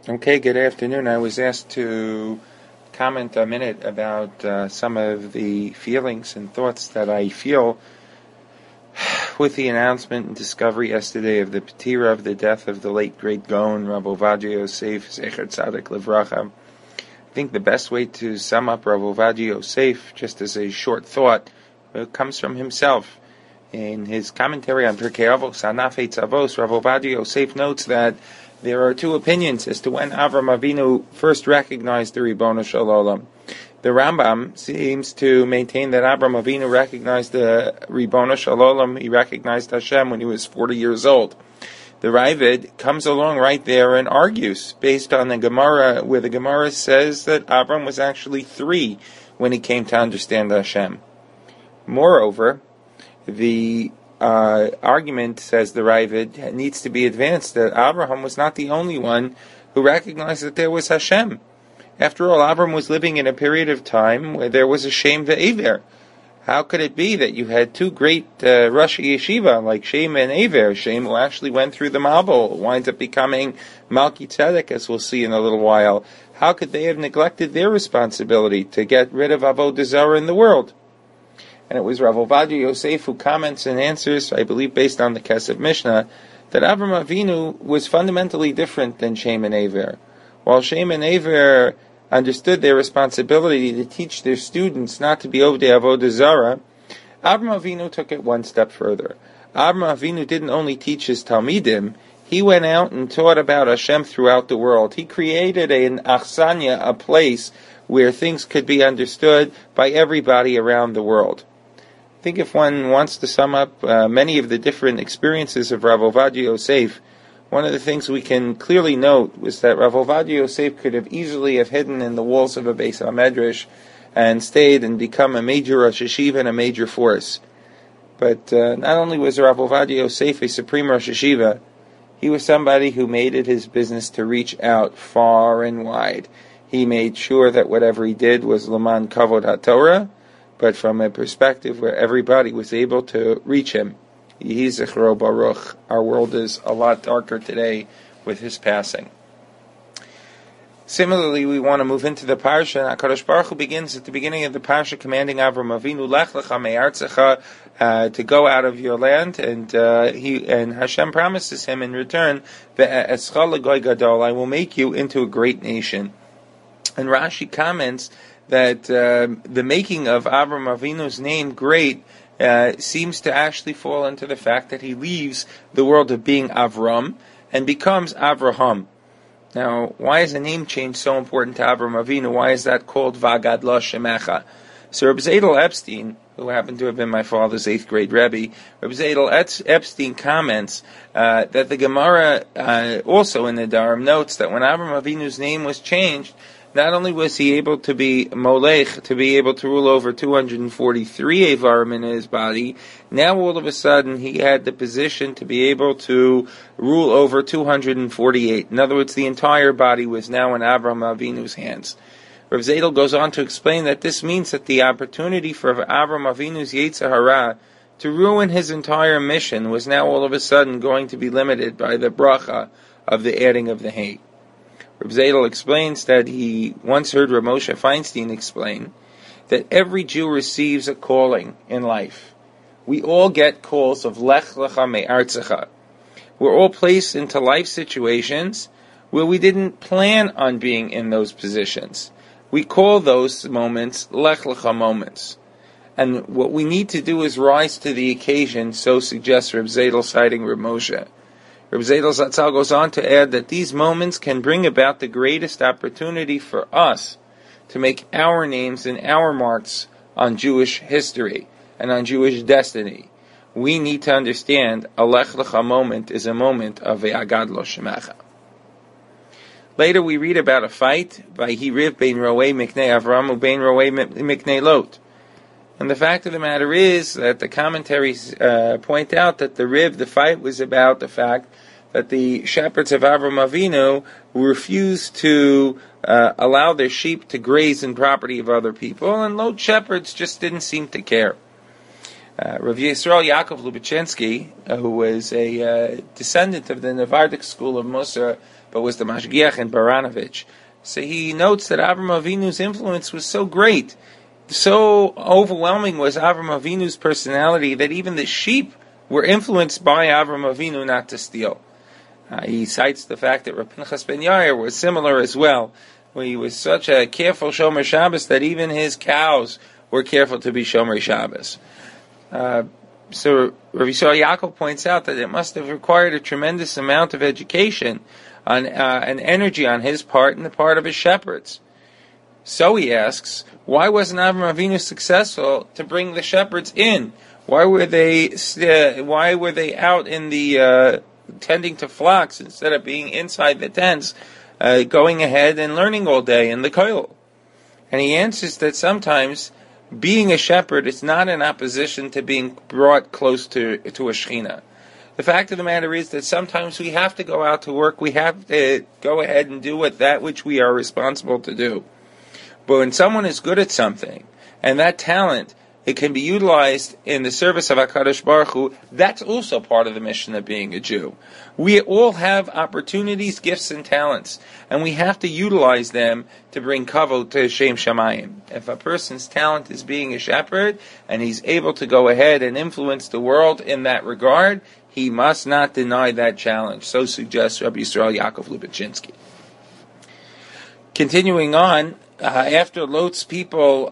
Okay, good afternoon. I was asked to comment a minute about some of the feelings and thoughts that I feel with the announcement and discovery yesterday of the Petira of the death of the late great Gaon, Rav Ovadia Yosef, Zecher Tzadik Livracha. I think the best way to sum up Rav Ovadia Yosef, just as a short thought, comes from himself. In his commentary on Pirkei Avos, Anaf Eitz Avos, Rav Ovadia Yosef notes that there are two opinions as to when Avram Avinu first recognized the Ribono Shel Olam. The Rambam seems to maintain that Avram Avinu recognized the Ribono Shel Olam, he recognized Hashem when he was 40 years old. The Ravid comes along right there and argues, based on the Gemara, where the Gemara says that Avram was actually 3 when he came to understand Hashem. Moreover, the argument, says the Ravid, needs to be advanced that Abraham was not the only one who recognized that there was Hashem. After all, Abraham was living in a period of time where there was a Shem ve'Ever. How could it be that you had two great Rosh Yeshiva like Shem and Aver? Shem, who actually went through the Mabul, winds up becoming Malki Tzedek, as we'll see in a little while. How could they have neglected their responsibility to get rid of Avodah Zarah in the world? And it was Rav Ovadia Yosef who comments and answers, I believe based on the Kesef Mishnah, that Avram Avinu was fundamentally different than Shem and Aver. While Shem and Aver understood their responsibility to teach their students not to be Ovdei Avodah Zarah, Avram Avinu took it one step further. Avram Avinu didn't only teach his Talmidim, he went out and taught about Hashem throughout the world. He created an achsanya, a place where things could be understood by everybody around the world. I think if one wants to sum up many of the different experiences of Rav Ovadia Yosef, one of the things we can clearly note was that Rav Ovadia Yosef could have easily have hidden in the walls of a Beis HaMedrash and stayed and become a major Rosh Yeshiva and a major force. But not only was Rav Ovadia Yosef a supreme Rosh Yeshiva, he was somebody who made it his business to reach out far and wide. He made sure that whatever he did was L'man Kavod HaTorah, but from a perspective where everybody was able to reach him. Yehi Zichro Baruch. Our world is a lot darker today with his passing. Similarly, we want to move into the parsha. HaKadosh Baruch Hu begins at the beginning of the parsha commanding Avram Avinu, Lech lecha me'artzecha, to go out of your land, and Hashem promises him in return, Ve'etzcha l'goy gadol, I will make you into a great nation. And Rashi comments that the making of Avram Avinu's name great seems to actually fall into the fact that he leaves the world of being Avram and becomes Avraham. Now, why is a name change so important to Avram Avinu? Why is that called Vagadlo Shemecha? So Reb Zadel Epstein, who happened to have been my father's 8th grade Rebbe, Reb Zadel Epstein comments that the Gemara also in the Dharam notes that when Avram Avinu's name was changed, not only was he able to be Molech, to be able to rule over 243 Avarim in his body, now all of a sudden he had the position to be able to rule over 248. In other words, the entire body was now in Avram Avinu's hands. Rav Zadel goes on to explain that this means that the opportunity for Avram Avinu's Yetzer Hara to ruin his entire mission was now all of a sudden going to be limited by the bracha of the adding of the hay. Reb Zadel explains that he once heard Rav Moshe Feinstein explain that every Jew receives a calling in life. We all get calls of Lech lecha me'artzecha. We're all placed into life situations where we didn't plan on being in those positions. We call those moments Lech lecha moments. And what we need to do is rise to the occasion, so suggests Reb Zadel citing Rav Moshe. Reb Zadel Zatzal goes on to add that these moments can bring about the greatest opportunity for us to make our names and our marks on Jewish history and on Jewish destiny. We need to understand a Lech lecha moment is a moment of Ve'agadlo Shemecha. Later we read about a fight by Hiriv bein Roei Miknei Avram ubein Roei Miknei Lot. And the fact of the matter is that the commentaries point out that the fight was about the fact that the shepherds of Avram Avinu refused to allow their sheep to graze in property of other people, and Lot shepherds just didn't seem to care. Rav Yisrael Yaakov Lubitchinsky, who was a descendant of the Navardic school of Musar, but was the Mashgiach in Baranovich, so he notes that Avram Avinu's influence was so great, so overwhelming was Avram Avinu's personality, that even the sheep were influenced by Avram Avinu not to steal. He cites the fact that Rav Pinchas ben Yair was similar as well, where he was such a careful Shomer Shabbos that even his cows were careful to be Shomer Shabbos. So Rav Yisrael Yaakov points out that it must have required a tremendous amount of education and energy on his part and the part of his shepherds. So he asks, why wasn't Avram Avinu successful to bring the shepherds in? Why were they out in the tending to flocks instead of being inside the tents, going ahead and learning all day in the koil? And he answers that sometimes being a shepherd is not in opposition to being brought close to a Shechina. The fact of the matter is that sometimes we have to go out to work, we have to go ahead and do that which we are responsible to do. But when someone is good at something, and that talent, it can be utilized in the service of HaKadosh Baruch Hu, that's also part of the mission of being a Jew. We all have opportunities, gifts, and talents, and we have to utilize them to bring kavod to Shem Shamayim. If a person's talent is being a shepherd, and he's able to go ahead and influence the world in that regard, he must not deny that challenge. So suggests Rabbi Yisrael Yaakov Lubitchinsky. Continuing on, after Lot's people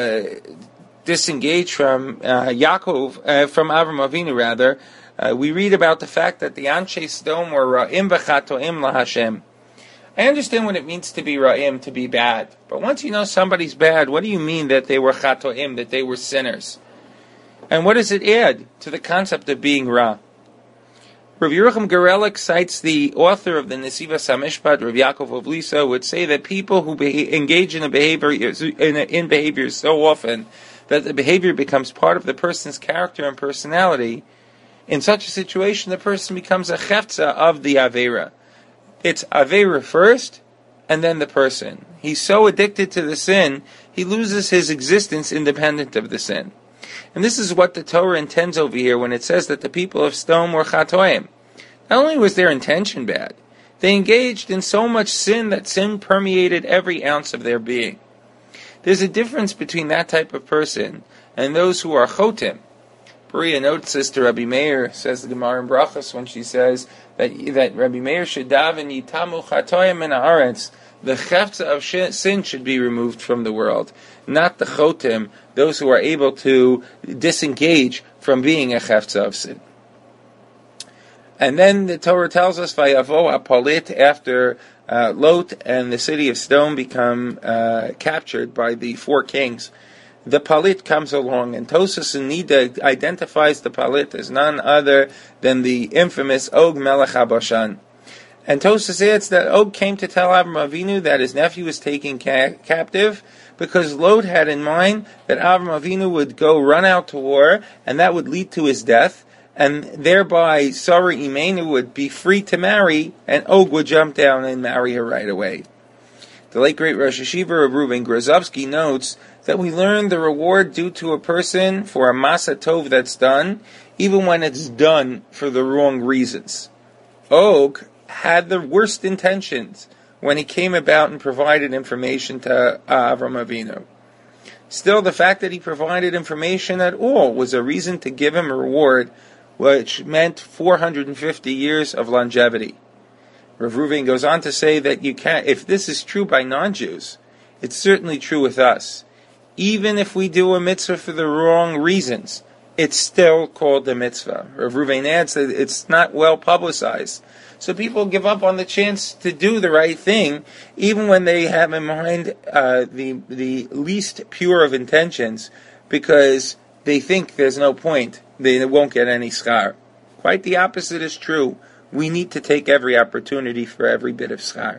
disengaged from from Avram Avinu rather, we read about the fact that the Anshe Sodom were Ra'im v'chatoim laHashem. I understand what it means to be Ra'im, to be bad. But once you know somebody's bad, what do you mean that they were chatoim, that they were sinners? And what does it add to the concept of being Ra? Rav Yerucham Gerelik cites the author of the Nesivas HaMishpat, Rav Yaakov of Lisa, would say that people who engage in behavior so often that the behavior becomes part of the person's character and personality, in such a situation the person becomes a cheftza of the Aveira. It's Aveira first, and then the person. He's so addicted to the sin, he loses his existence independent of the sin. And this is what the Torah intends over here when it says that the people of Sodom were chatoim. Not only was their intention bad, they engaged in so much sin that sin permeated every ounce of their being. There's a difference between that type of person and those who are chotim. Beria notes this to Rabbi Meir, says the Gemara in Brachos, when she says that Rabbi Meir should daven yitamu chatoim min haaretz. The cheftza of sin should be removed from the world, not the chotim, those who are able to disengage from being a cheftza of sin. And then the Torah tells us, Vayavo Apolit, after Lot and the city of Sodom become captured by the four kings, the Palit comes along, and Tosas and Nida identifies the Palit as none other than the infamous Og Melech HaBashan. And Tosas adds that Og came to tell Avram Avinu that his nephew was taken captive, because Lot had in mind that Avram Avinu would go run out to war, and that would lead to his death, and thereby Sarah Imenu would be free to marry, and Og would jump down and marry her right away. The late great Rosh Hashiva of Reuven Grozovsky notes that we learn the reward due to a person for a masa tov that's done, even when it's done for the wrong reasons. Og had the worst intentions when he came about and provided information to Avram Avinu. Still, the fact that he provided information at all was a reason to give him a reward, which meant 450 years of longevity. Rav Reuven goes on to say that you can't, if this is true by non-Jews, it's certainly true with us. Even if we do a mitzvah for the wrong reasons, it's still called a mitzvah. Rav Reuven adds that it's not well publicized. So people give up on the chance to do the right thing, even when they have in mind the least pure of intentions, because they think there's no point. They won't get any schar. Quite the opposite is true. We need to take every opportunity for every bit of schar.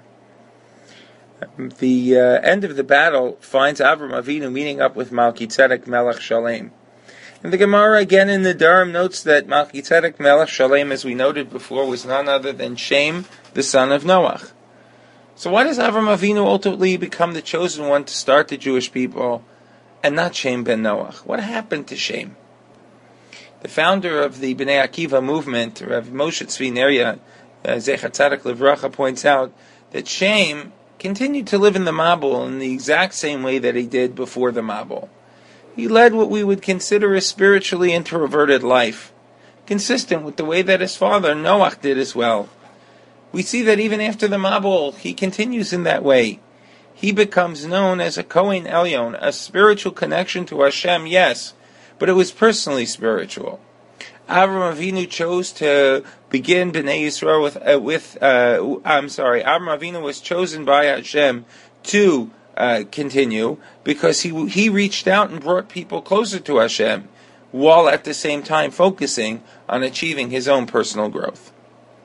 The end of the battle finds Avram Avinu meeting up with Malkitzedek Melech Shalem. And the Gemara again in the Durham notes that Malkitzedek Melech Shalem, as we noted before, was none other than Shem, the son of Noach. So why does Avram Avinu ultimately become the chosen one to start the Jewish people, and not Shem ben Noach? What happened to Shem? the founder of the Bnei Akiva movement, Rav Moshe Tzvi Neria, Zecher Tzadik Livracha, points out that Shem continued to live in the Mabul in the exact same way that he did before the Mabul. He led what we would consider a spiritually introverted life, consistent with the way that his father Noach did as well. We see that even after the Mabul, he continues in that way. He becomes known as a Kohen Elyon, a spiritual connection to Hashem, yes, but it was personally spiritual. Avram Avinu chose to begin Bnei Yisrael Avram Avinu was chosen by Hashem to continue because he reached out and brought people closer to Hashem, while at the same time focusing on achieving his own personal growth.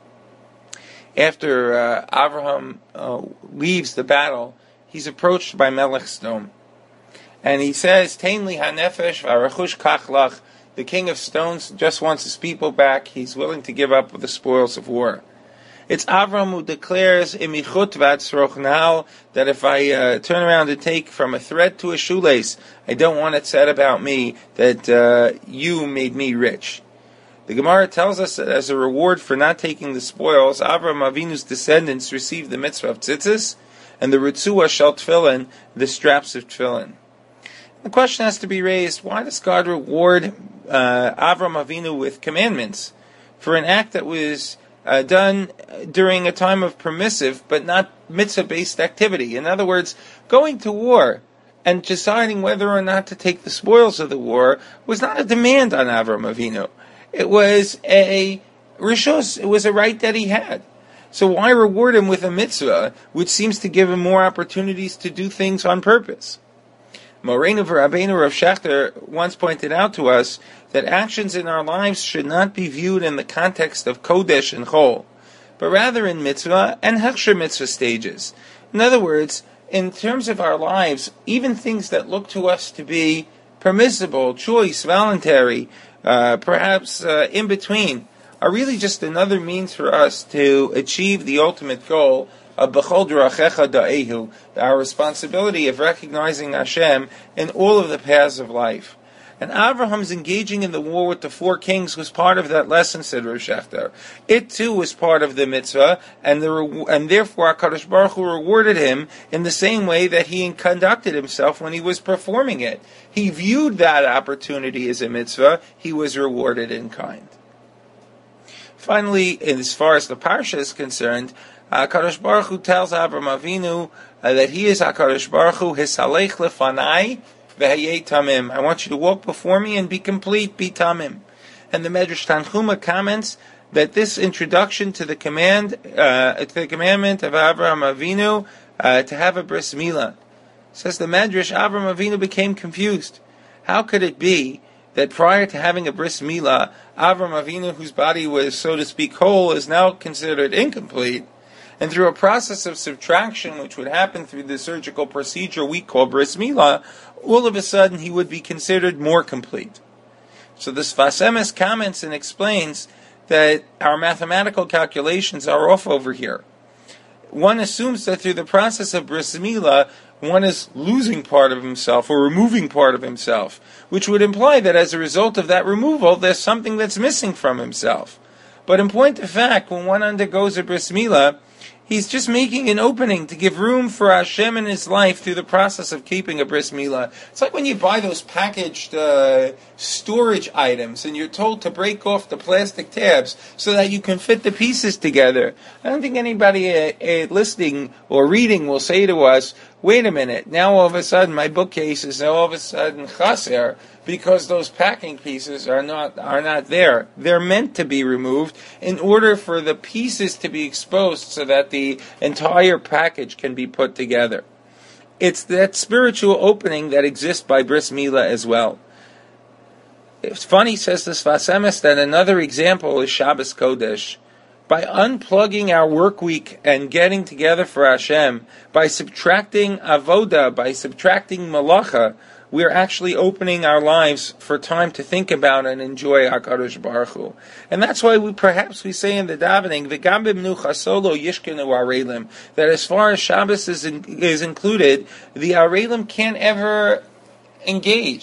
After Avraham leaves the battle, he's approached by Melech Sdom. And he says, Tein li hanefesh v'arachush kachlach. The king of stones just wants his people back. He's willing to give up the spoils of war. It's Avram who declares, Imichut v'atzrochnal, that if I turn around and take from a thread to a shoelace, I don't want it said about me that you made me rich. The Gemara tells us that as a reward for not taking the spoils, Avram Avinu's descendants received the mitzvah of tzitzis and the ritzua shel tefillin, the straps of tefillin. The question has to be raised, why does God reward Avram Avinu with commandments for an act that was done during a time of permissive but not mitzvah-based activity? In other words, going to war and deciding whether or not to take the spoils of the war was not a demand on Avram Avinu. It was a rishus, it was a right that he had. So why reward him with a mitzvah, which seems to give him more opportunities to do things on purpose? Moreinu v'Rabbeinu Rav Shachter once pointed out to us that actions in our lives should not be viewed in the context of Kodesh and Chol, but rather in mitzvah and hechsher mitzvah stages. In other words, in terms of our lives, even things that look to us to be permissible, choice, voluntary, perhaps in between, are really just another means for us to achieve the ultimate goal of B'chol D'rachecha Da'ehu, our responsibility of recognizing Hashem in all of the paths of life. And Abraham's engaging in the war with the four kings was part of that lesson, said Rav Shachter. It too was part of the mitzvah, and therefore HaKadosh Baruch Hu rewarded him in the same way that he conducted himself when he was performing it. He viewed that opportunity as a mitzvah. He was rewarded in kind. Finally, as far as the parsha is concerned, HaKadosh Baruch Hu tells Avraham Avinu that he is HaKadosh Baruch Hu, Hisalech lefanai v'hayei tamim. I want you to walk before me and be complete, be tamim. And the Medrash Tanchuma comments that this introduction to the commandment of Avraham Avinu to have a bris milah, says the Medrash, Avraham Avinu became confused. How could it be that prior to having a bris milah, Avraham Avinu, whose body was, so to speak, whole, is now considered incomplete? And through a process of subtraction, which would happen through the surgical procedure we call bris milah, all of a sudden he would be considered more complete. So the Sfas Emes comments and explains that our mathematical calculations are off over here. One assumes that through the process of bris milah, one is losing part of himself or removing part of himself, which would imply that as a result of that removal, there's something that's missing from himself. But in point of fact, when one undergoes a bris milah, he's just making an opening to give room for Hashem in his life through the process of keeping a bris milah. It's like when you buy those packaged storage items and you're told to break off the plastic tabs so that you can fit the pieces together. I don't think anybody listening or reading will say to us, wait a minute, now all of a sudden my bookcase is all of a sudden chaser, because those packing pieces are not there. They're meant to be removed in order for the pieces to be exposed so that the entire package can be put together. It's that spiritual opening that exists by bris milah as well. It's funny, says the Sfas Emes, that another example is Shabbos Kodesh. By unplugging our work week and getting together for Hashem, by subtracting avoda, by subtracting malacha, we are actually opening our lives for time to think about and enjoy HaKadosh Baruch Hu. And that's why we say in the davening, V'gam b'mnucha solo yishkenu arelim, that as far as Shabbos is included, the arelim can't ever engage.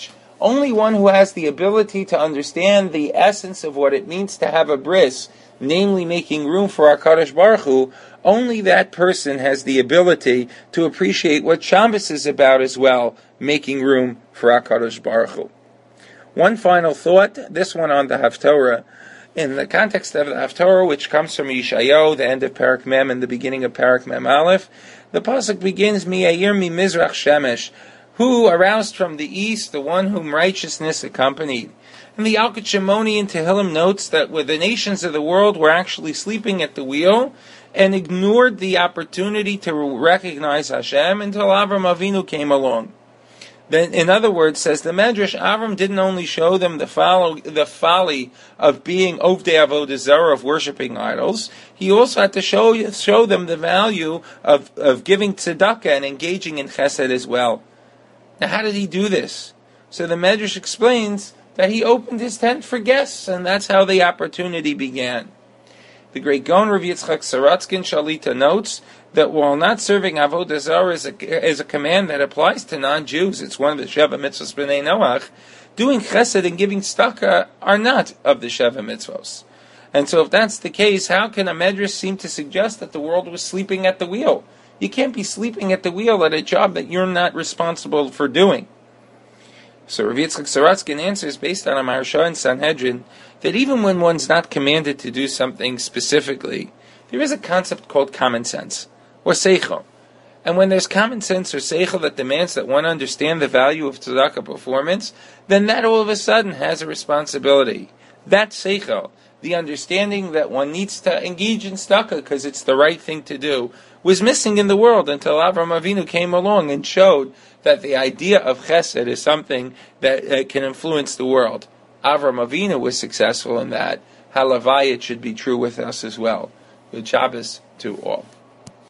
Only one who has the ability to understand the essence of what it means to have a bris, namely making room for HaKadosh Baruch Hu, only that person has the ability to appreciate what Shabbos is about as well, making room for HaKadosh Baruch Hu. One final thought, this one on the Haftorah. In the context of the Haftorah, which comes from Yeshayahu, the end of Parak Mem and the beginning of Parak Mem Aleph, the pasuk begins, Mi-Ayir mi-Mizrach Shemesh, who aroused from the east, the one whom righteousness accompanied. And the Yalkut Shimoni in Tehillim notes that where the nations of the world were actually sleeping at the wheel and ignored the opportunity to recognize Hashem until Avram Avinu came along. Then, in other words, says the Medrash, Avram didn't only show them the folly of being Ovdei Avodah Zarah, of worshipping idols, he also had to show them the value of giving tzedakah and engaging in chesed as well. Now, how did he do this? So the Medrash explains that he opened his tent for guests, and that's how the opportunity began. The great Gaon Rav Yitzchak Saratskin Shalita notes that while not serving Avodah Zarah is a command that applies to non-Jews, it's one of the Sheva Mitzvos B'nai Noach, doing chesed and giving tzedakah are not of the Sheva Mitzvos. And so if that's the case, how can a Medrash seem to suggest that the world was sleeping at the wheel? You can't be sleeping at the wheel at a job that you're not responsible for doing. So Rav Yitzchak Saratskin answers, based on a Maharsha in Sanhedrin, that even when one's not commanded to do something specifically, there is a concept called common sense, or seichel. And when there's common sense or seichel that demands that one understand the value of tzedakah performance, then that all of a sudden has a responsibility. That seichel, the understanding that one needs to engage in tzedakah because it's the right thing to do, was missing in the world until Avram Avinu came along and showed that the idea of chesed is something that can influence the world. Avram Avinu was successful in that. Halavai, it should be true with us as well. Good Shabbos to all.